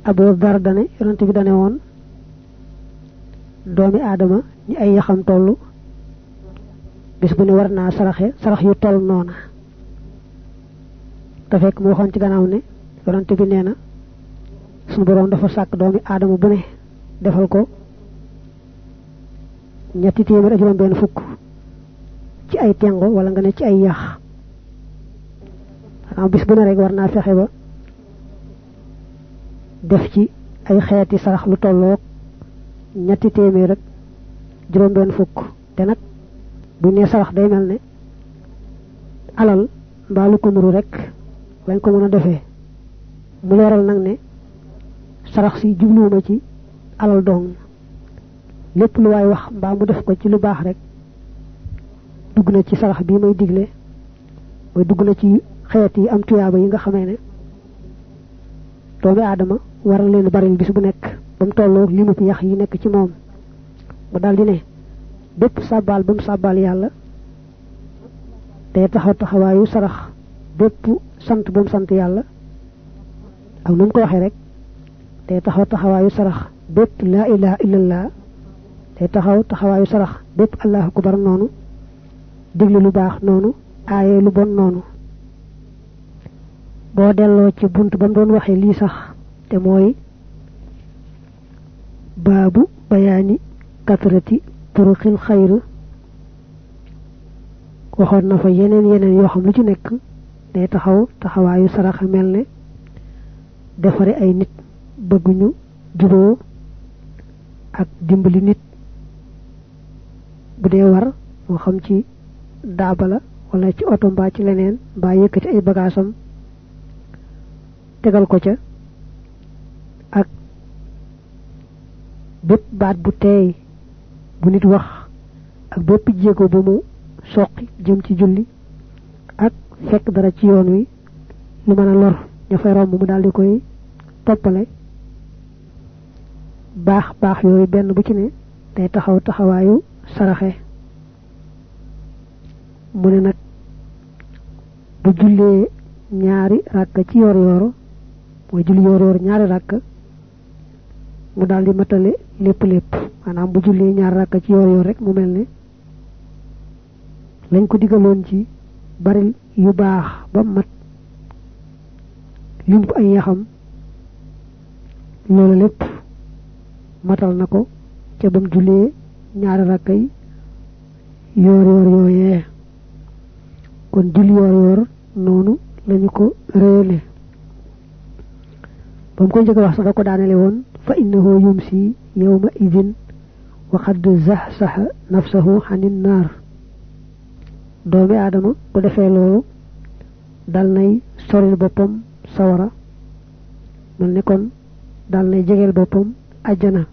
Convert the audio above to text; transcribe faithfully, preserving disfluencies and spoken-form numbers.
Abu Dar dane yonent bi dane woon doomi aadama ñi ay yaxam tollu bis bu ne war naa saraxe sarax yu toll noona te fekk mu waxoon ci gannaaw ne yonent bi nee na suñu borom dafa sàkk doomi aadama bu ne defal ko ñetti téeméer ak juróom benn fukk ci ay tengo wala nga ne ci ay yax xanaa bis bu ne rek war naa fexe ba def ci ay xeeti sarax lu tolloog ñetti téeméer ak juróom benn fukk te nag bu ne sarax day mel ne alal mbaa lu ko nuru rek lañ ko mën a defee mu leeral nag ne sarax si jubluwuma ci alal dong lépp lu waay wax mbaa mu def ko ci lu baax rek dugg na ci sarax bii may digle mooy dugg na ci xeet yi am tuyaaba yi nga xamee ne doomi aadama war na leen baril bis bu nekk ba mu tolloo limu yax yi nekk ci moom mu daldi ne bépp sàbbaal ba mu sàbbaal yàlla te taxaw taxawaayu sarax bépp sant ba mu sant yàlla ak nu mu ko waxee rek te taxaw taxawaayu sarax bépp laa ilaha illallah te taxaw taxawaayu sarax bépp allahu akbar noonu diglu lu baax noonu aaye lu bon noonu boo delloo ci bunt ba mu doon waxee lii sax te mooy baabu bayaani katrati turuqil xayr waxoon na fa yeneen yeneen yoo xam lu ci nekk day taxaw taxawaayu sarax mel ne defare ay nit bëgguñu juboo ak dimbali nit bu dee war moo xam ci daabala wala ci oto mbaa ci leneen mbaa yëkkati ay bagaasam tegal ko ca ak bépp baat bu teey bu nit wax ak bépp jéego bu mu soqi jëm ci julli ak fekk dara ci yoon wi lu mën a lor ña fay romb mu daal di koy toppale baax baax yooyu benn bu ci ne day taxaw taxawaayu saraxe mu ne nag bu jullee ñaari ràkk ci yor yor mooy julli yor yor ñaari ràkk mu daal di matale lépp lépp maanaam bu jullee ñaari ràkk ci yor yor rek mu mel ne lañ ko digaloon ci bari yu baax ba mat lim ay yaxam loolu lépp matal na ko ca bam jullee ñaari ràkk yi yor yor yooyee kon julli yor yor noonu lañu ko réele bam ko njëkk wax sax da ko daanele woon fa innahu yumsi yawma idin wa qad zahsaha nafsahu hanin nar doomi aadama bu defee loolu dal nay soril boppam sawara mel ne kon dal nay jegeel boppam àjjana